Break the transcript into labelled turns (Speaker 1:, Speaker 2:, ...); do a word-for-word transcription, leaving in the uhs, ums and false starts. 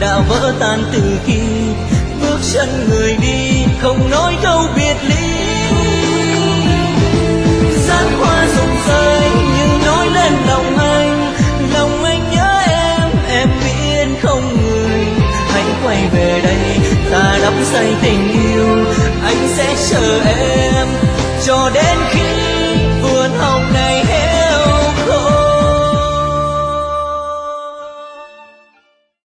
Speaker 1: đã vỡ tan từ khi bước chân người đi, không nói câu biệt ly. Gian hoa rụng rơi nhưng nói lên lòng anh, lòng anh nhớ em, em biết không người. Hãy quay về đây, ta đắm say tình yêu.